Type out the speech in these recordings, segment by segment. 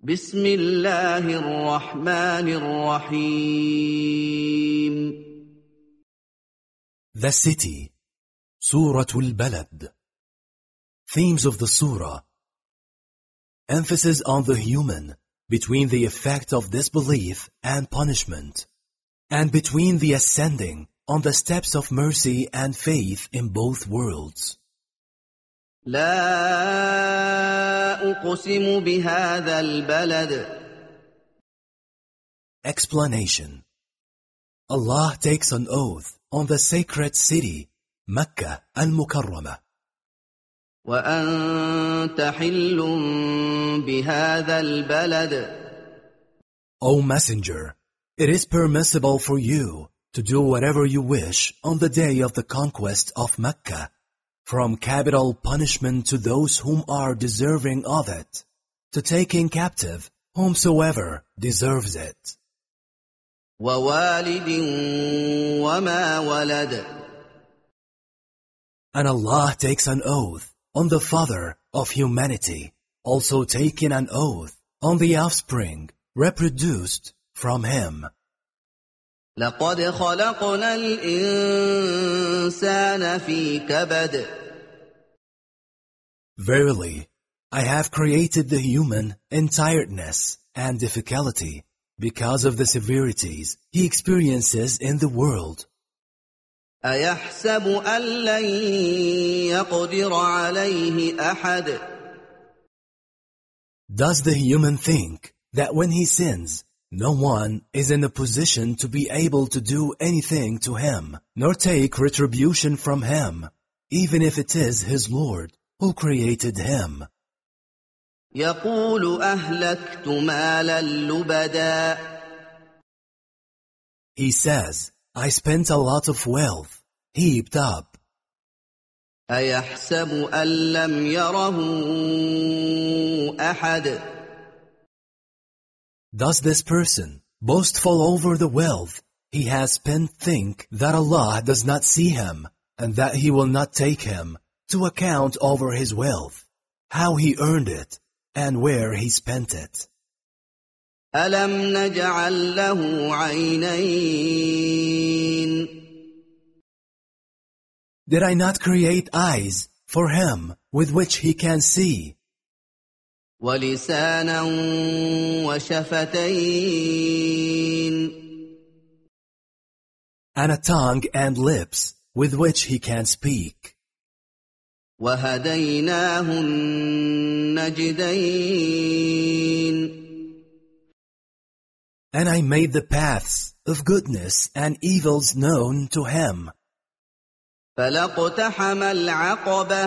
بسم الله الرحمن الرحيم. The city, Surah Al-Balad. Themes of the surah. Emphasis on the human, between the effect of disbelief and punishment, and between the ascending on the steps of mercy and faith in both worlds. لا أقسم بهذا البلد. Explanation. Allah takes an oath on the sacred city, Mecca al-Mukarramah. وأنت حل بهذا البلد. O Messenger, it is permissible for you to do whatever you wish on the day of the conquest of Mecca, from capital punishment to those whom are deserving of it, to taking captive whomsoever deserves it. ووالد وما ولد. And Allah takes an oath on the Father of humanity, also taking an oath on the offspring reproduced from him. لقد خلقنا الإنسان في كبد. Verily, I have created the human in tiredness and difficulty because of the severities he experiences in the world. أيحسب أن لن يقدر عليه أحد. Does the human think that when he sins, no one is in a position to be able to do anything to him, nor take retribution from him, even if it is his Lord who created him? يقول أهلكت مالا لبدا. He says, I spent a lot of wealth, heaped up. أيحسب أن لم يره أحد. Does this person, boastful over the wealth he has spent, think that Allah does not see him and that he will not take him to account over his wealth, how he earned it and where he spent it? ألم نجعل له عينين. Did I not create eyes for him with which he can see? ولسانا وشفتين. And a tongue and lips with which he can speak. وهديناه النجدين. And I made the paths of goodness and evils known to him. فلاقتحم العقبة.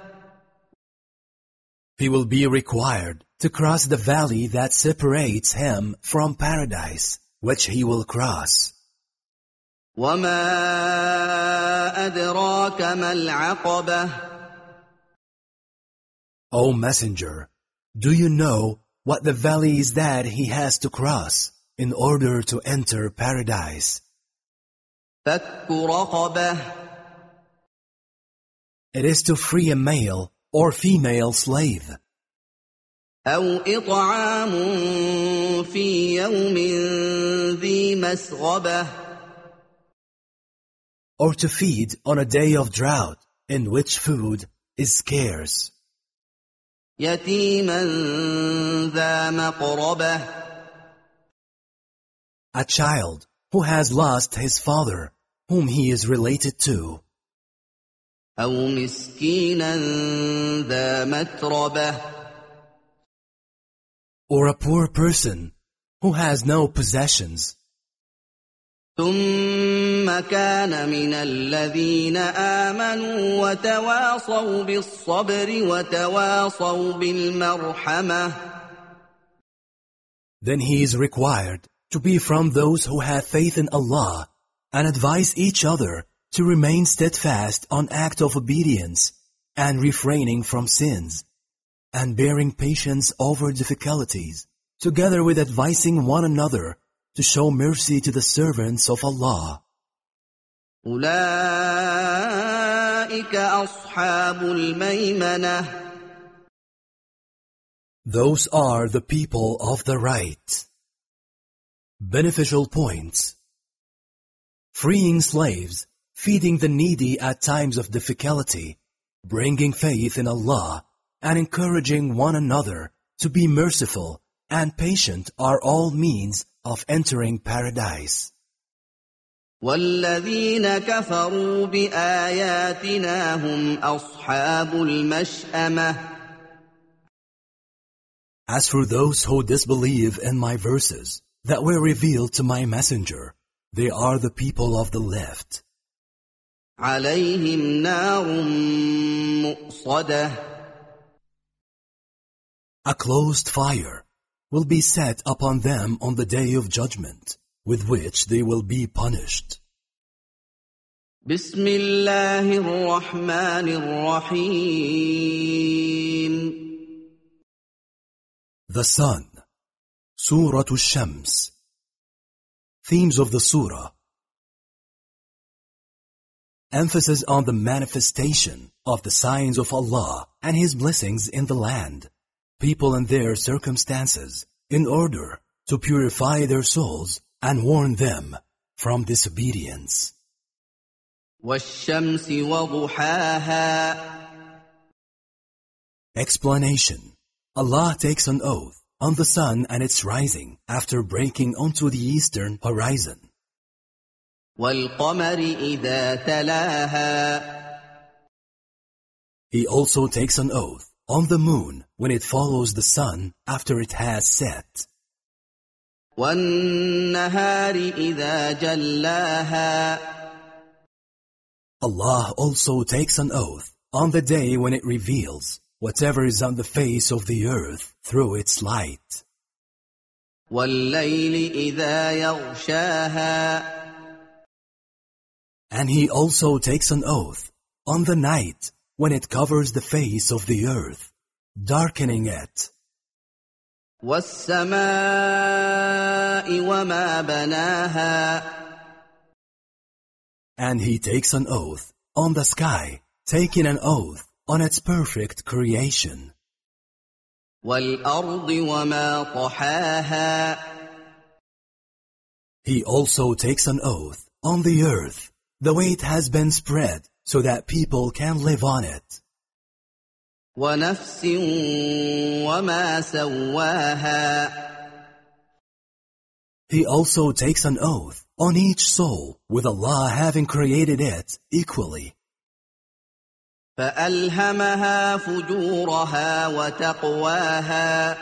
He will be required to cross the valley that separates him from paradise, which he will cross. وما أدراك ما العقبة. O Messenger, do you know what the valley is that he has to cross in order to enter paradise? فك رقبة. It is to free a male or female slave, أو إطعام في يوم ذي مسغبة. or to feed on a day of drought in which food is scarce, يتيما ذا مقربة. a child who has lost his father, whom he is related to, أو مسكينا ذا متربة. or a poor person who has no possessions. ثم كان من الذين آمنوا وتواصوا بالصبر وتواصوا بالمرحمة. Then he is required to be from those who have faith in Allah and advise each other to remain steadfast on act of obedience and refraining from sins and bearing patience over difficulties, together with advising one another to show mercy to the servants of Allah. أولئك أصحاب الميمنة. Those are the people of the right. Beneficial points: freeing slaves, feeding the needy at times of difficulty, bringing faith in Allah, and encouraging one another to be merciful and patient are all means of entering paradise. والذين كفروا بآياتنا هم أصحاب المشأمة. As for those who disbelieve in my verses that were revealed to my messenger, they are the people of the left. عليهم نار مؤصدة. A closed fire will be set upon them on the day of judgment, with which they will be punished. بسم الله الرحمن الرحيم. The Sun, Surah Al-Shams. Themes of the Surah: emphasis on the manifestation of the signs of Allah and His blessings in the land, people and their circumstances, in order to purify their souls and warn them from disobedience. والشمس وضحاها. Explanation: Allah takes an oath on the sun and its rising after breaking onto the eastern horizon. والقمر إذا تلاها. He also takes an oath on the moon when it follows the sun after it has set. والنهار إذا جلاها. Allah also takes an oath on the day when it reveals whatever is on the face of the earth through its light. والليل إذا يغشاها. And He also takes an oath on the night when it covers the face of the earth, darkening it. والسماء وما بناها. And He takes an oath on the sky, taking an oath on its perfect creation. والأرض وما طحاها. He also takes an oath on the earth, the way it has been spread so that people can live on it. ونفس وما سواها. He also takes an oath on each soul, with Allah having created it equally. فألهمها فجورها وتقواها.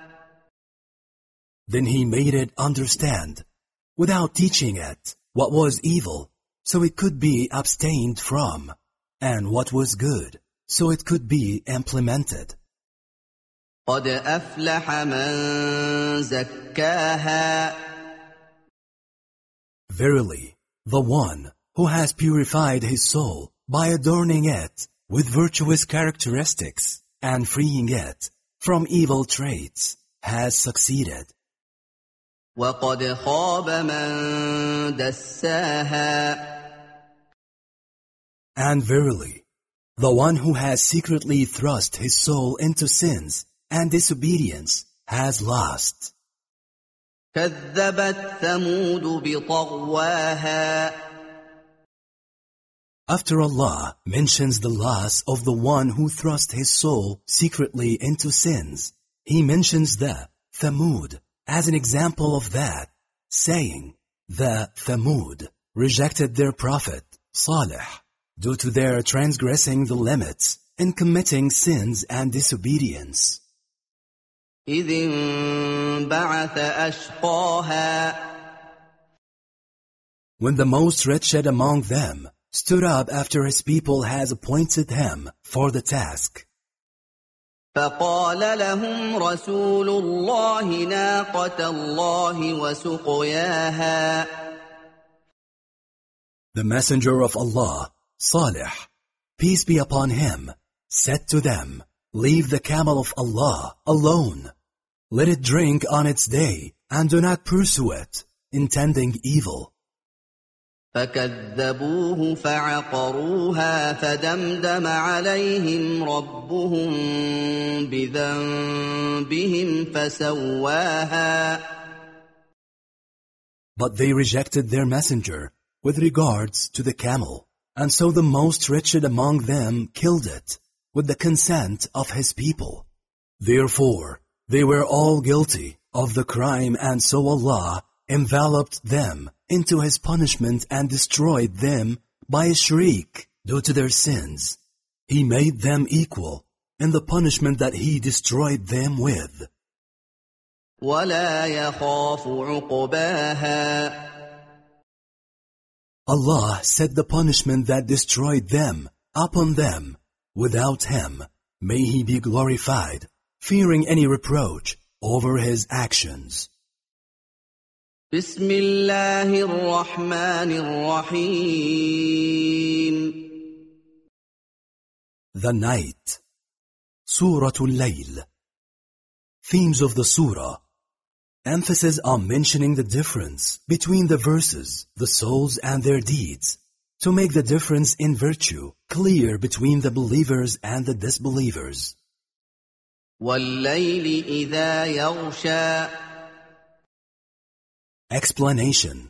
Then He made it understand, without teaching it, what was evil, so it could be abstained from, and what was good, so it could be implemented. قد أفلح من زكاها. Verily, the one who has purified his soul by adorning it with virtuous characteristics and freeing it from evil traits has succeeded. وقد خاب من دساها. And verily, the one who has secretly thrust his soul into sins and disobedience has lost. كذبت ثمود بطغواها. After Allah mentions the loss of the one who thrust his soul secretly into sins, He mentions the Thamud as an example of that, saying, the Thamud rejected their prophet, Salih, due to their transgressing the limits and committing sins and disobedience. إذ انبعث أشقاها. When the most wretched among them stood up after his people has appointed him for the task. فقال لهم رسول الله ناقة الله وسقياها. The messenger of Allah, Salih, peace be upon him, said to them, leave the camel of Allah alone. Let it drink on its day and do not pursue it, intending evil. فكذبوه فعقروها فدمدم عليهم ربهم بذنبهم فسواها. But they rejected their messenger with regards to the camel, and so the most wretched among them killed it with the consent of his people. Therefore, they were all guilty of the crime, and so Allah enveloped them into His punishment and destroyed them by a shriek due to their sins. He made them equal in the punishment that He destroyed them with. وَلَا يَخَافُ عُقْبَاهَا. Allah set the punishment that destroyed them upon them without Him. May He be glorified, fearing any reproach over His actions. بسم الله الرحمن الرحيم. The night. Suratul Layl. Themes of the surah. Emphasis on mentioning the difference between the verses, the souls and their deeds, to make the difference in virtue clear between the believers and the disbelievers. وَاللَّيْلِ إِذَا يَغْشَى. Explanation.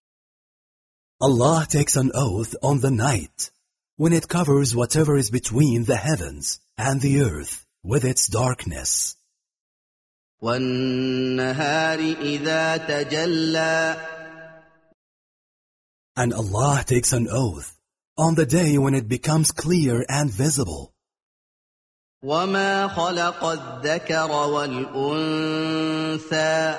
Allah takes an oath on the night when it covers whatever is between the heavens and the earth with its darkness. وَالنَّهَارِ إِذَا تَجَلَّى. And Allah takes an oath on the day when it becomes clear and visible. وَمَا خَلَقَ الذَّكَرَ وَالْأُنثَى.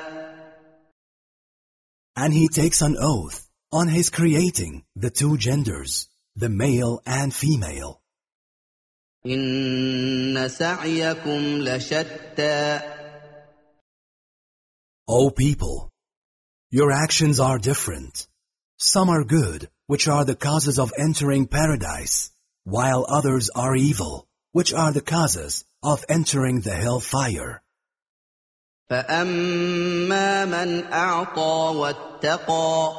And He takes an oath on His creating the two genders, the male and female. إِنَّ سَعْيَكُمْ لَشَتَّى. O people, your actions are different. Some are good, which are the causes of entering paradise, while others are evil, which are the causes of entering the hellfire. فَأَمَّا مَنْ أَعْطَى وَاتَّقَى.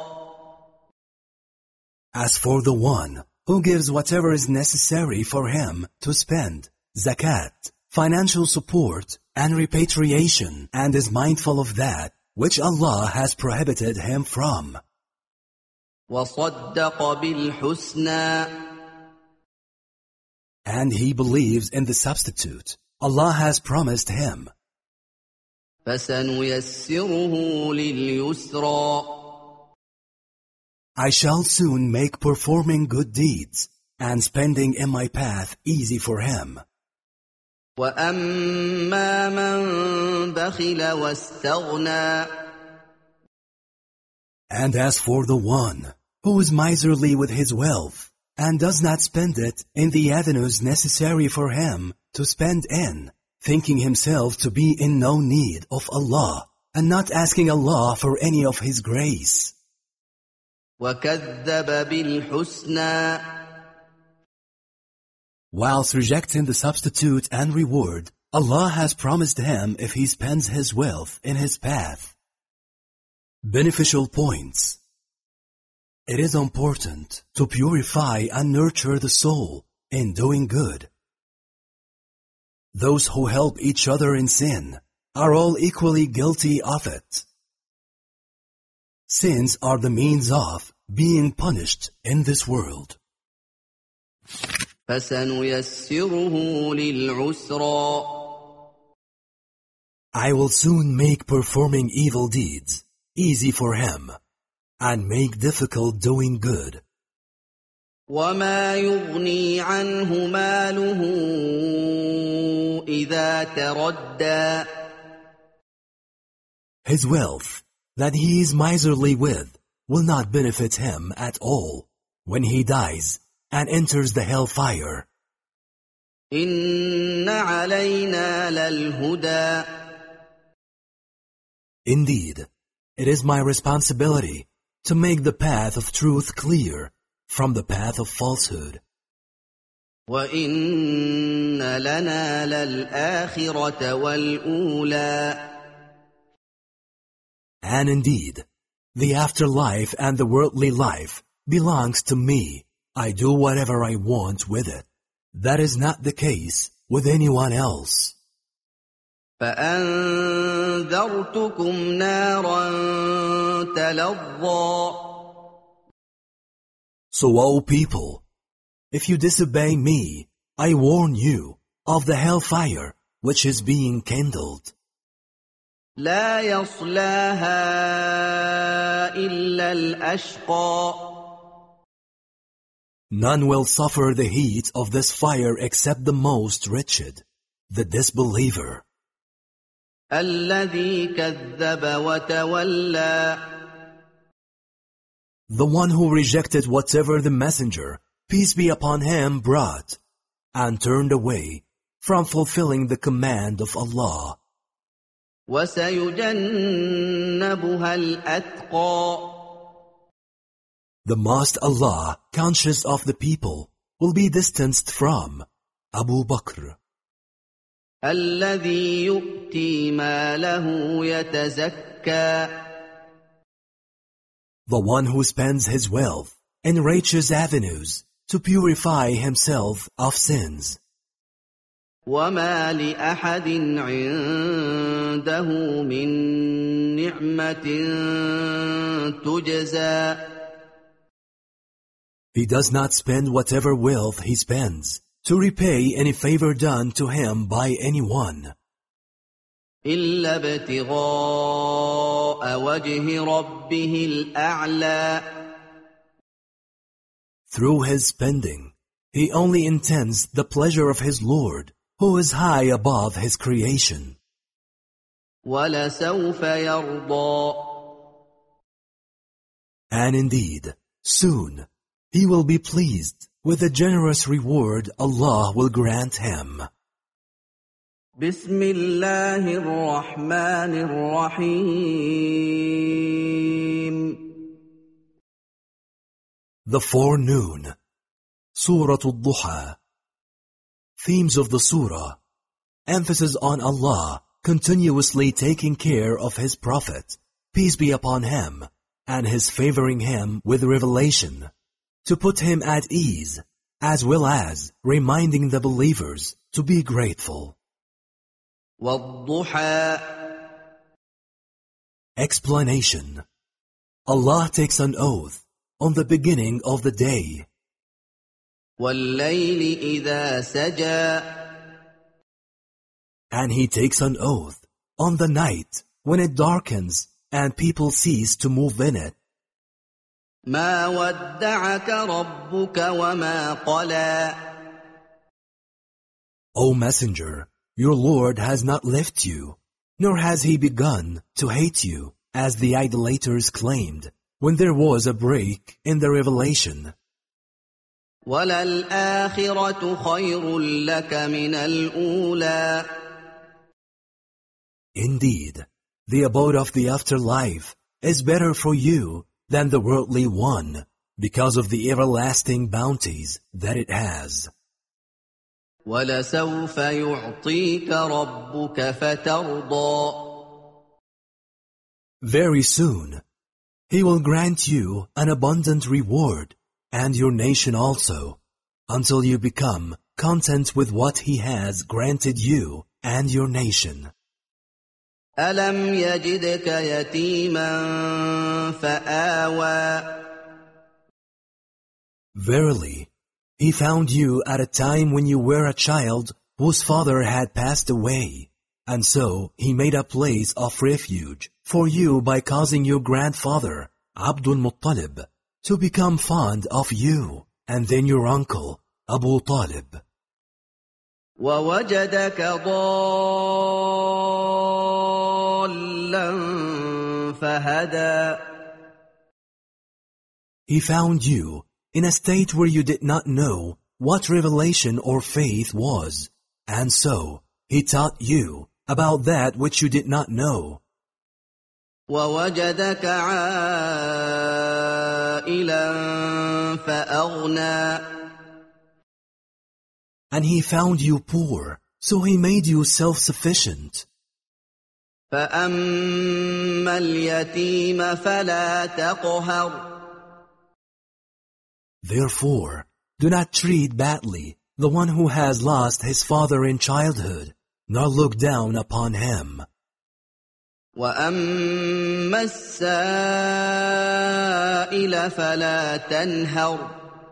As for the one who gives whatever is necessary for him to spend, zakat, financial support, and repatriation, and is mindful of that which Allah has prohibited him from. وَصَدَّقَ بِالْحُسْنَى. And he believes in the substitute Allah has promised him. فَسَنُيَسِّرُهُ لِلْيُسْرَى. I shall soon make performing good deeds and spending in my path easy for him. وَأَمَّا مَنْ بَخِلَ وَاسْتَغْنَى. And as for the one who is miserly with his wealth and does not spend it in the avenues necessary for him to spend in, thinking himself to be in no need of Allah and not asking Allah for any of His grace. وَكَذَّبَ بِالْحُسْنَى. Whilst rejecting the substitute and reward, Allah has promised him if he spends his wealth in His path. Beneficial points. It is important to purify and nurture the soul in doing good. Those who help each other in sin are all equally guilty of it. Sins are the means of being punished in this world. فَسَنُيَسِّرُهُ لِلْعُسْرَى. I will soon make performing evil deeds easy for him and make difficult doing good. وَمَا يُغْنِي عَنْهُ مَالُهُ إِذَا تَرَدَّى. His wealth that he is miserly with will not benefit him at all when he dies and enters the hellfire. إِنَّ عَلَيْنَا لَلْهُدَى. Indeed, it is my responsibility to make the path of truth clear from the path of falsehood. وَإِنَّ لَنَا لَلْآخِرَةَ وَالْأُولَى. And indeed, the afterlife and the worldly life belongs to me. I do whatever I want with it. That is not the case with anyone else. فأنذرتكم نارا تلظى. So, O people, if you disobey me, I warn you of the hellfire which is being kindled. لا يصلاها إلا الأشقى. None will suffer the heat of this fire except the most wretched, the disbeliever. الذي كذب وتولى. The one who rejected whatever the messenger, peace be upon him, brought, and turned away from fulfilling the command of Allah. وسيجنبها الأتقى. The most Allah, conscious of the people, will be distanced from Abu Bakr. الذي يؤتي ماله يتزكى. The one who spends his wealth in righteous avenues to purify himself of sins. وما لأحد عنده من نعمة تجزى. He does not spend whatever wealth he spends to repay any favor done to him by anyone. إلا ابتغاء وجه ربه الأعلى. Through his spending, he only intends the pleasure of his Lord, who is high above his creation. وَلَسَوْفَ يَرْضَى. And indeed, soon, he will be pleased with the generous reward Allah will grant him. بسم الله الرحمن الرحيم. The forenoon, Surah Al-Duha. Themes of the surah, emphasis on Allah continuously taking care of His Prophet, peace be upon him, and His favoring him with revelation, to put him at ease, as well as reminding the believers to be grateful. وَالضُّحَى. Explanation. Allah takes an oath on the beginning of the day. وَاللَّيْلِ إِذَا سَجَى. And He takes an oath on the night when it darkens and people cease to move in it. مَا وَدَّعَكَ رَبُّكَ وَمَا قَلَى. O Messenger, your Lord has not left you, nor has He begun to hate you, as the idolaters claimed, when there was a break in the revelation. وَلَلْآخِرَةُ خَيْرٌ لَكَ مِنَ الْأُولَى. Indeed, the abode of the afterlife is better for you than the worldly one, because of the everlasting bounties that it has. وَلَسَوْفَ يُعْطِيكَ رَبُّكَ فَتَرْضَى. Very soon, He will grant you an abundant reward, and your nation also, until you become content with what He has granted you and your nation. أَلَمْ يَجِدْكَ يَتِيمًا فَآوَى. Verily, He found you at a time when you were a child whose father had passed away, and so He made a place of refuge for you by causing your grandfather, Abdul Muttalib, to become fond of you, and then your uncle, Abu Talib. وَوَجَدَكَ ضَالًّا فَهَدَى. He found you in a state where you did not know what revelation or faith was, and so He taught you about that which you did not know. وَوَجَدَكَ عَائِلًا فَأَغْنَى. And He found you poor, so He made you self-sufficient. فَأَمَّا الْيَتِيمَ فَلَا تَقْهَرْ. Therefore, do not treat badly the one who has lost his father in childhood, nor look down upon him. وَأَمَّا السَّائِلَ فَلَا تَنْهَرْ.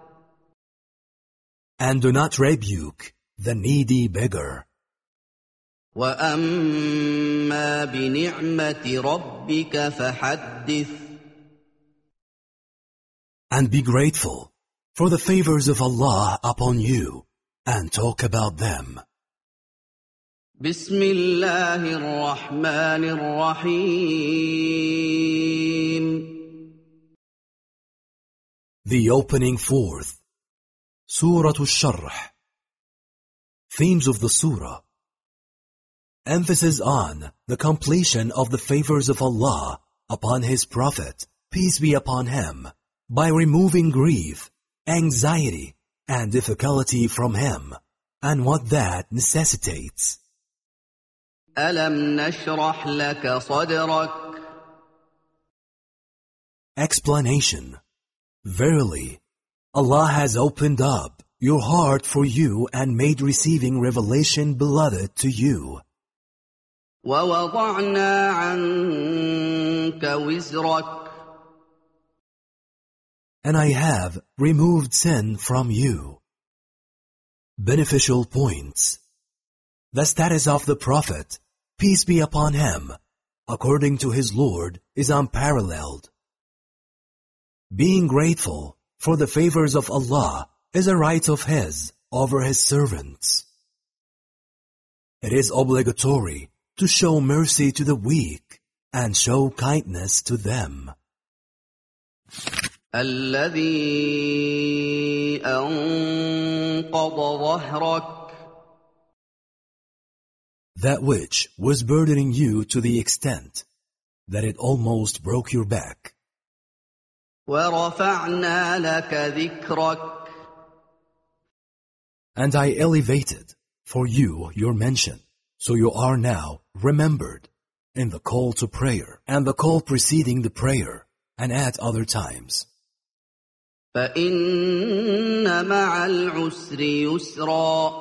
And do not rebuke the needy beggar. وَأَمَّا بِنِعْمَةِ رَبِّكَ فَحَدِّثْ. And be grateful for the favors of Allah upon you, and talk about them. بسم الله الرحمن الرحيم. The opening forth, Surah Al-Sharh. Themes of the Surah. Emphasis on the completion of the favors of Allah upon His Prophet, peace be upon him, by removing grief, anxiety, and difficulty from him, and what that necessitates. أَلَمْ نَشْرَحْ لَكَ صَدْرَكَ. Explanation. Verily, Allah has opened up your heart for you and made receiving revelation beloved to you. وَوَضَعْنَا عَنْكَ وِزْرَكَ. And I have removed sin from you. Beneficial points. The status of the Prophet, peace be upon him, according to his Lord, is unparalleled. Being grateful for the favors of Allah is a right of his over his servants. It is obligatory to show mercy to the weak and show kindness to them. الذي أنقض ظهرك. That which was burdening you to the extent that it almost broke your back. وَرَفَعْنَا لَكَ ذِكْرَكَ. And I elevated for you your mention, so you are now remembered in the call to prayer and the call preceding the prayer and at other times. فَإِنَّ مَعَ الْعُسْرِ يُسْرًا.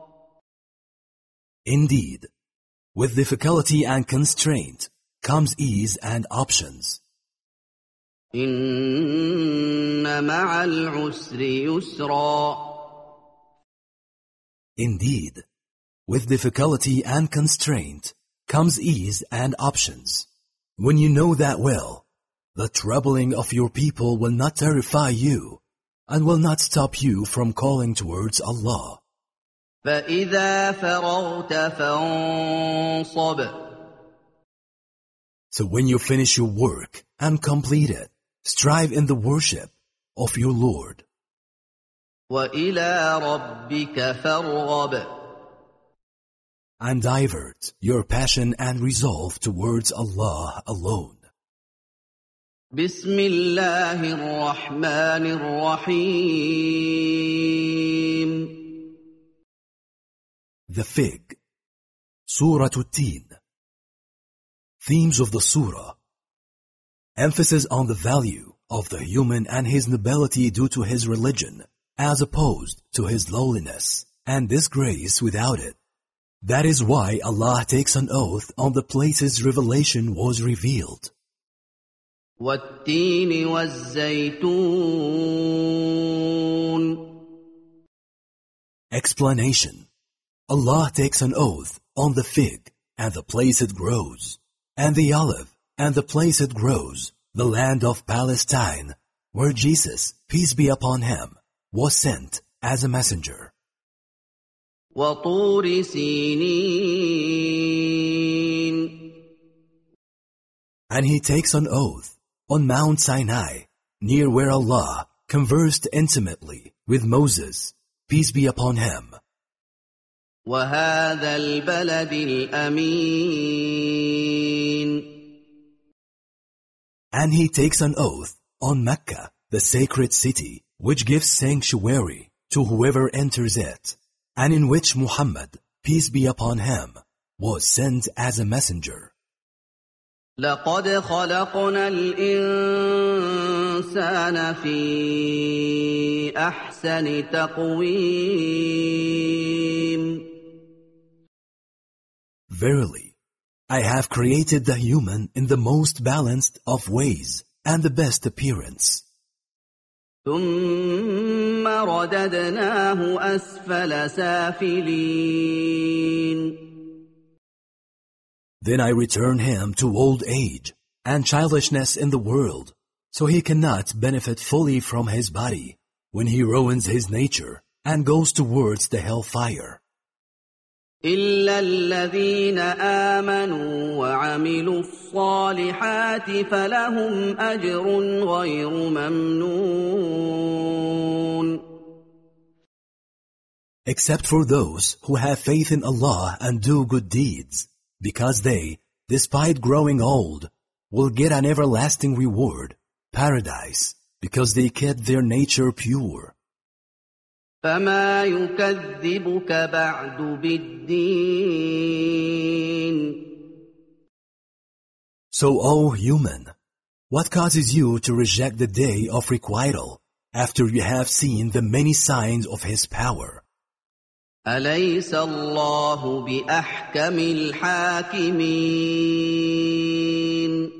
Indeed, with difficulty and constraint comes ease and options. إِنَّ مَعَ الْعُسْرِ يُسْرًا. Indeed, with difficulty and constraint comes ease and options. When you know that well, the troubling of your people will not terrify you and will not stop you from calling towards Allah. فَإِذَا فَرَغْتَ فَانصَبْ. So when you finish your work and complete it, strive in the worship of your Lord. وَإِلَى رَبِّكَ فَارْغَب. And divert your passion and resolve towards Allah alone. بسم الله الرحمن الرحيم. The Fig, Surah At-Tin. Themes of the Surah. Emphasis on the value of the human and his nobility due to his religion, as opposed to his lowliness and disgrace without it. That is why Allah takes an oath on the places revelation was revealed. وَالتِّينِ وَالزَّيْتُونِ. Explanation. Allah takes an oath on the fig and the place it grows, and the olive and the place it grows, the land of Palestine, where Jesus, peace be upon him, was sent as a messenger. وَطُورِ سِينِينَ. And he takes an oath on Mount Sinai, near where Allah conversed intimately with Moses, peace be upon him. وَهَذَا الْبَلَدِ الْأَمِينَ. And he takes an oath on Mecca, the sacred city, which gives sanctuary to whoever enters it, and in which Muhammad, peace be upon him, was sent as a messenger. لَقَدْ خَلَقْنَا الْإِنسَانَ الإنسان في أحسن تقويم. Verily, I have created the human in the most balanced of ways and the best appearance. ثم رددناه أسفل سافلين. Then I return him to old age and childishness in the world, so he cannot benefit fully from his body when he ruins his nature and goes towards the hellfire. إلا الذين آمنوا وعملوا الصالحات فلهم أجر غير ممنون. Except for those who have faith in Allah and do good deeds, because they, despite growing old, will get an everlasting reward, paradise, because they kept their nature pure. فما يكذبك بعد بالدين. So, O human, what causes you to reject the day of requital after you have seen the many signs of His power? أليس الله بأحكم الحاكمين.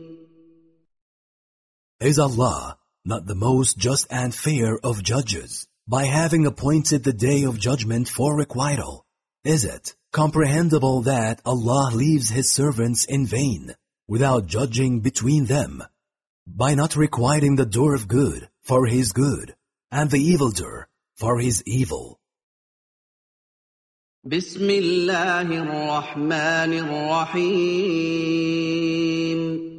Is Allah not the most just and fair of judges? By having appointed the day of judgment for requital, is it comprehensible that Allah leaves His servants in vain, without judging between them, by not requiting the doer of good for his good, and the evildoer for his evil? بسم الله الرحمن الرحيم.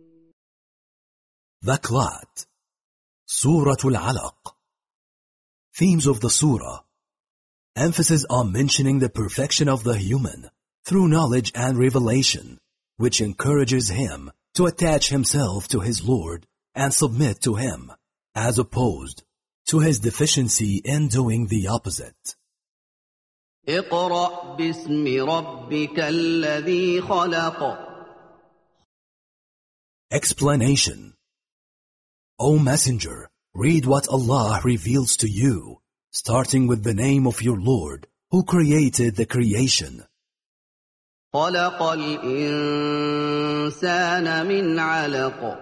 The Qlat, Suratul Alaq. Themes of the surah. Emphasis on mentioning the perfection of the human through knowledge and revelation, which encourages him to attach himself to his Lord and submit to him, as opposed to his deficiency in doing the opposite. اقرأ باسم ربك الذي خلق. Explanation. O Messenger, read what Allah reveals to you, starting with the name of your Lord, who created the creation. خلق الإنسان من علق.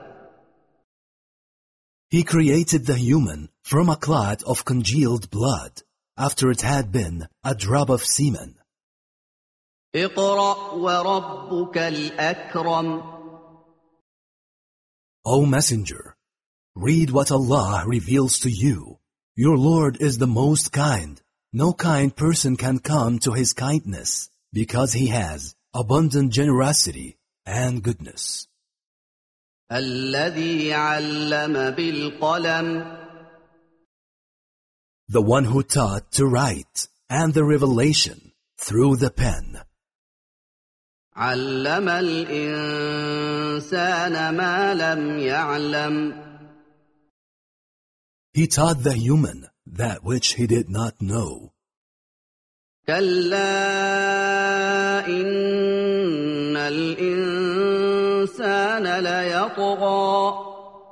He created the human from a clot of congealed blood, after it had been a drop of semen. اقرأ وربك الأكرم. O Messenger, read what Allah reveals to you. Your Lord is the most kind. No kind person can come to His kindness, because He has abundant generosity and goodness. الذي علم بالقلم. The one who taught to write, and the revelation through the pen. علم الإنسان ما لم يعلم. He taught the human that which he did not know. كلا إن الإنسان ليطغى.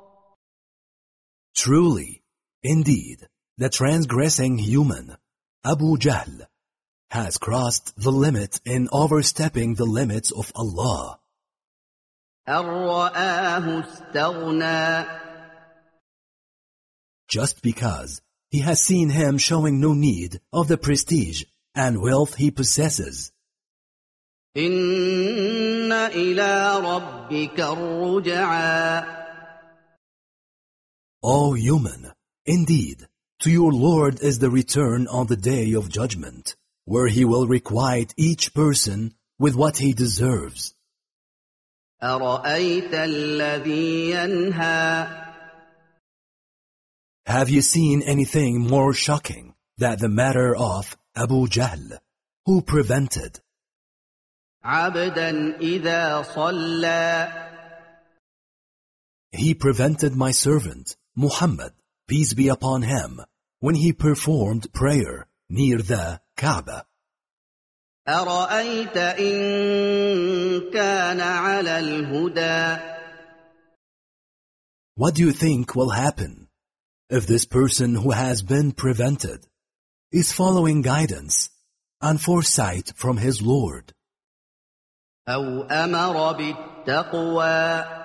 Truly, indeed, the transgressing human, Abu Jahl, has crossed the limit in overstepping the limits of Allah. أن رآه استغنى. Just because he has seen him showing no need of the prestige and wealth he possesses. إن إلى ربك الرجعى. O human, indeed, to your Lord is the return on the day of judgment, where He will requite each person with what he deserves. أرأيت الذي ينهى. Have you seen anything more shocking than the matter of Abu Jahl, who prevented عبدا إذا صلى. He prevented my servant, Muhammad, peace be upon him, when he performed prayer near the Kaaba. أرأيت إن كان على الهدى. What do you think will happen if this person who has been prevented is following guidance and foresight from his Lord? أو أمر بالتقوى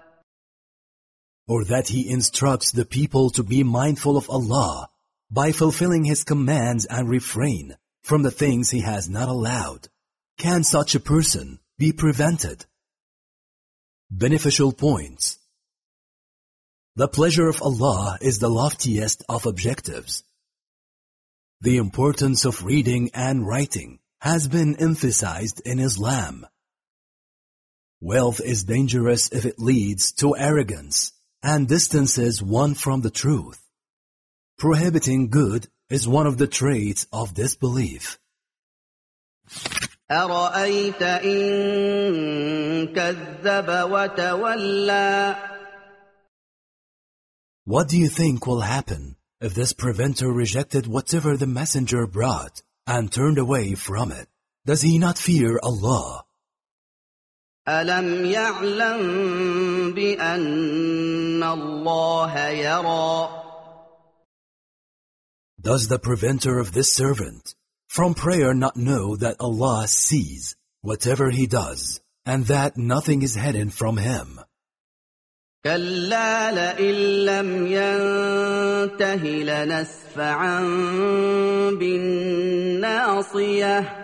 Or that he instructs the people to be mindful of Allah by fulfilling his commands and refrain from the things he has not allowed. Can such a person be prevented? Beneficial points. The pleasure of Allah is the loftiest of objectives. The importance of reading and writing has been emphasized in Islam. Wealth is dangerous if it leads to arrogance and distances one from the truth. Prohibiting good is one of the traits of disbelief. أرأيت إن كذب وتولى What do you think will happen if this preventer rejected whatever the messenger brought and turned away from it? Does he not fear Allah? ألم يعلم بأن الله يرى Does the preventer of this servant from prayer not know that Allah sees whatever he does and that nothing is hidden from him? كلا لئن لم ينته لنسفعا بالناصية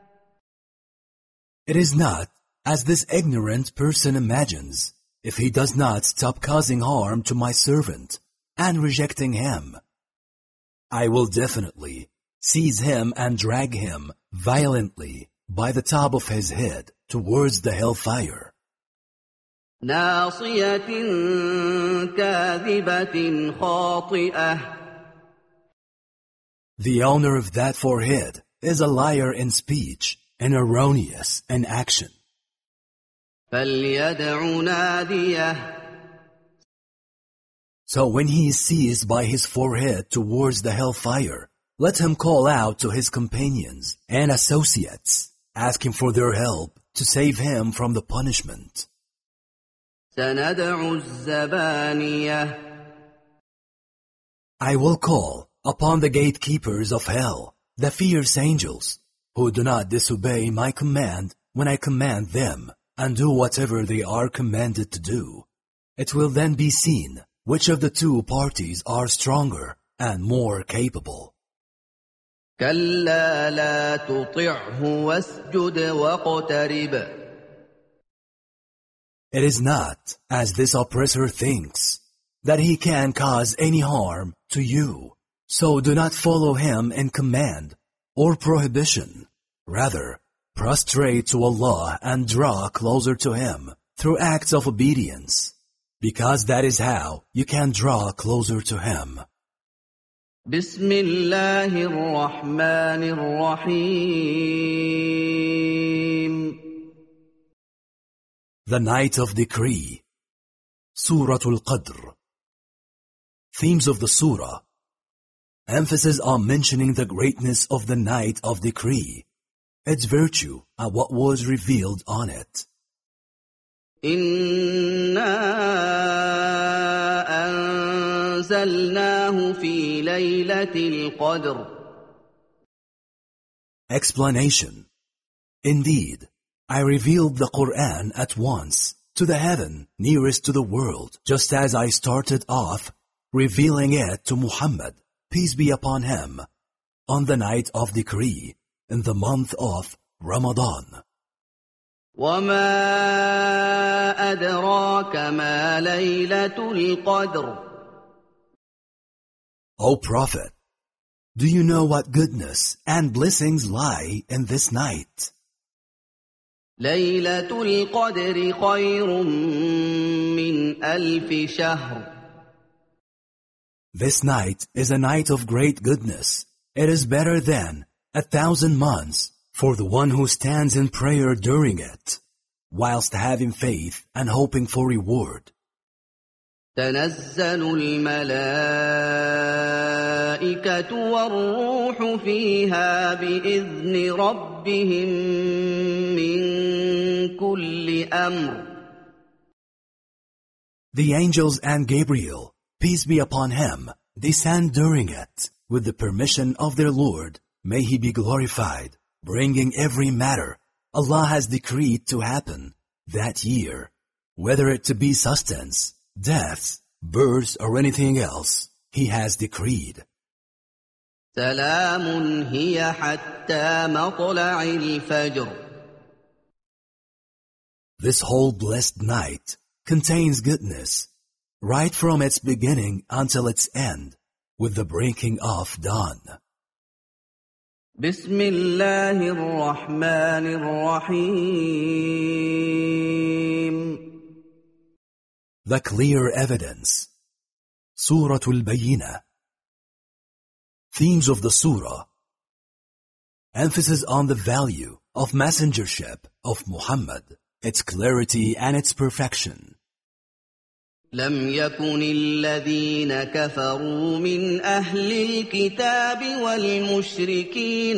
It is not as this ignorant person imagines, if he does not stop causing harm to my servant and rejecting him. I will definitely seize him and drag him violently by the top of his head towards the hellfire. ناصية كاذبة خاطئة The owner of that forehead is a liar in speech and erroneous in action. فليدع ناديه So when he is seized by his forehead towards the hellfire, let him call out to his companions and associates, asking for their help to save him from the punishment. سندع الزبانية I will call upon the gatekeepers of hell, the fierce angels, who do not disobey my command when I command them, and do whatever they are commanded to do. It will then be seen which of the two parties are stronger and more capable. كلا لا تطعه واسجد واقترب It is not, as this oppressor thinks, that he can cause any harm to you. So do not follow him in command or prohibition. Rather, prostrate to Allah and draw closer to him through acts of obedience, because that is how you can draw closer to him. بسم الله الرحمن الرحيم The Night of Decree, Surah Al-Qadr. Themes of the Surah. Emphasis on mentioning the greatness of the Night of Decree, its virtue and what was revealed on it. إنا أنزلناه في ليلة القدر Explanation. Indeed, I revealed the Quran at once to the heaven nearest to the world, just as I started off revealing it to Muhammad, peace be upon him, on the night of decree, in the month of Ramadan. وما أدراك ما ليلة القدر O Prophet, do you know what goodness and blessings lie in this night? ليلة القدر خير من ألف شهر This night is a night of great goodness. It is better than 1,000 months for the one who stands in prayer during it, whilst having faith and hoping for reward. تنزل الملائكة والروح فيها بإذن ربهم من كل أمر The angels and Gabriel, peace be upon him, descend during it, with the permission of their Lord, may he be glorified, bringing every matter Allah has decreed to happen that year, whether it to be sustenance, deaths, births, or anything else, he has decreed. سلام هي حتى مطلع الفجر. This whole blessed night contains goodness, right from its beginning until its end, with the breaking of dawn. بسم الله الرحمن الرحيم. The clear evidence. Surah Al-Bayyinah. Themes of the surah. Emphasis on the value of messengership of Muhammad, its clarity and its perfection. لم يكن الذين كفروا من أهل الكتاب والمشركين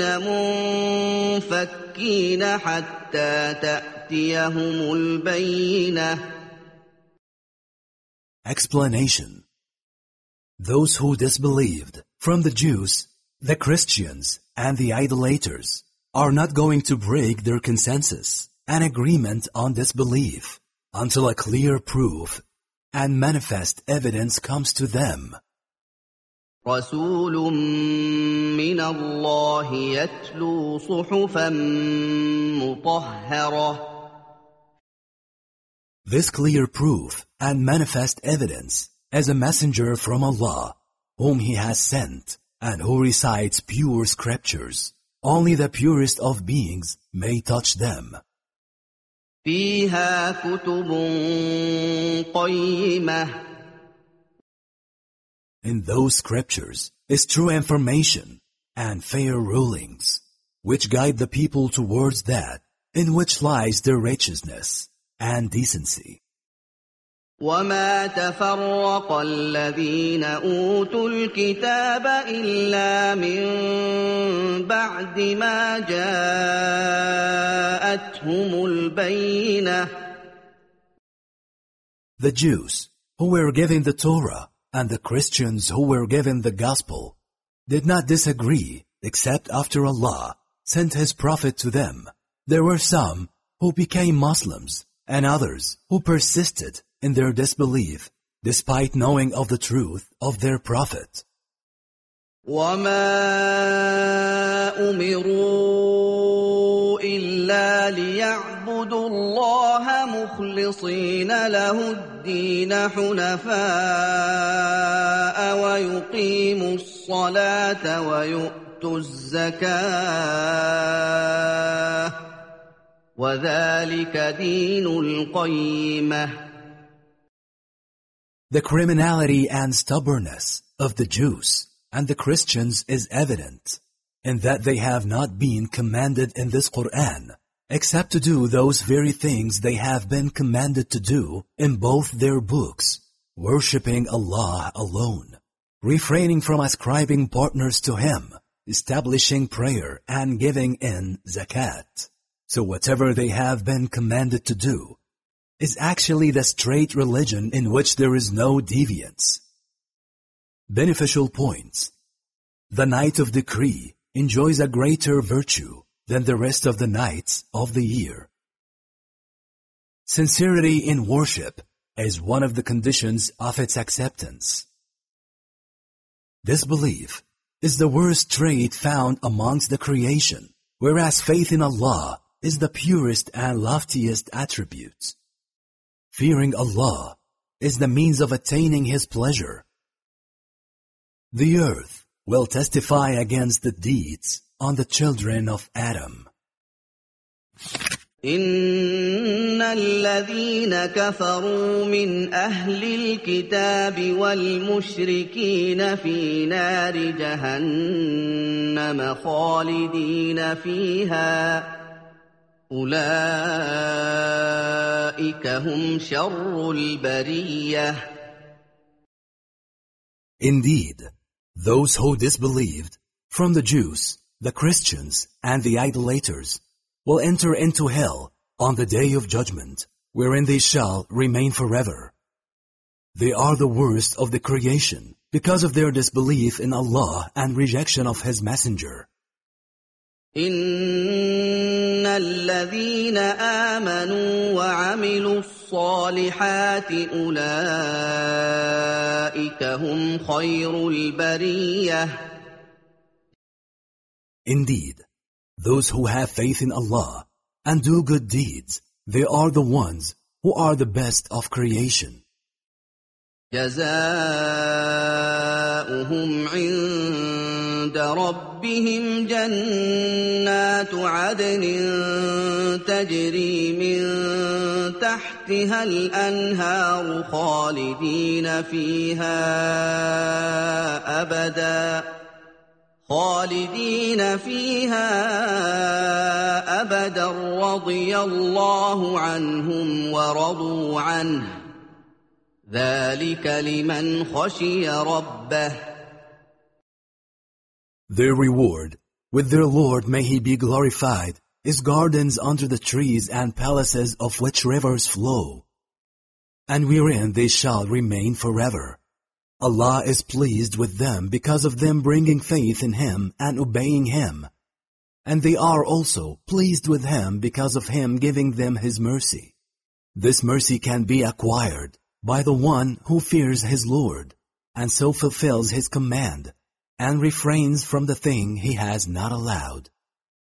منفكين حتى تأتيهم البينة. Explanation. Those who disbelieved from the Jews, the Christians, and the idolaters are not going to break their consensus and agreement on disbelief until a clear proof and manifest evidence comes to them. رسول من الله يتلو صحفا مطهرة. This clear proof and manifest evidence is a messenger from Allah, whom He has sent, and who recites pure scriptures. Only the purest of beings may touch them. فيها كتب قيمة. In those scriptures is true information and fair rulings, which guide the people towards that in which lies their righteousness and decency. وما تفرق الذين أوتوا الكتاب إلا من بعد ما جاءتهم البينة. The Jews who were given the Torah and the Christians who were given the gospel did not disagree except after Allah sent His prophet to them. There were some who became Muslims and others who persisted in their disbelief despite knowing of the truth of their prophet. وَمَا أُمِرُوا إِلَّا لِيَعْبُدُوا اللَّهَ مُخْلِصِينَ لَهُ الدِّينَ حُنَفَاءَ وَيُقِيمُوا الصَّلَاةَ وَيُؤْتُوا الزَّكَاةَ وَذَلِكَ دِينُ الْقَيِّمَةِ. The criminality and stubbornness of the Jews and the Christians is evident in that they have not been commanded in this Quran except to do those very things they have been commanded to do in both their books, worshipping Allah alone, refraining from ascribing partners to Him, establishing prayer and giving in zakat. So whatever they have been commanded to do is actually the straight religion in which there is no deviance. Beneficial points. The night of decree enjoys a greater virtue than the rest of the nights of the year. Sincerity in worship is one of the conditions of its acceptance. Disbelief is the worst trait found amongst the creation, whereas faith in Allah is the purest and loftiest attribute. Fearing Allah is the means of attaining His pleasure. The earth will testify against the deeds on the children of Adam. إن الذين كفروا من أهل الكتاب والمشركين في نار جهنم خالدين فيها أولئك هم شر البرية. Indeed, those who disbelieved from the Jews, the Christians, and the idolaters will enter into hell on the day of judgment, wherein they shall remain forever. They are the worst of the creation because of their disbelief in Allah and rejection of His Messenger. إن الذين آمنوا وعملوا الصالحات أولئك هم خير البرية. Indeed, those who have faith in Allah and do good deeds, they are the ones who are the best of creation. جزاؤهم عند ربهم جنات عدن تجري من تحتها الأنهار خالدين فيها أبدا رضي الله عنهم ورضوا عنه ذلك لمن خشي ربه. Their reward, with their Lord may He be glorified, is gardens under the trees and palaces of which rivers flow, and wherein they shall remain forever. Allah is pleased with them because of them bringing faith in Him and obeying Him, and they are also pleased with Him because of Him giving them His mercy. This mercy can be acquired by the one who fears his Lord, and so fulfills His command, and refrains from the thing He has not allowed.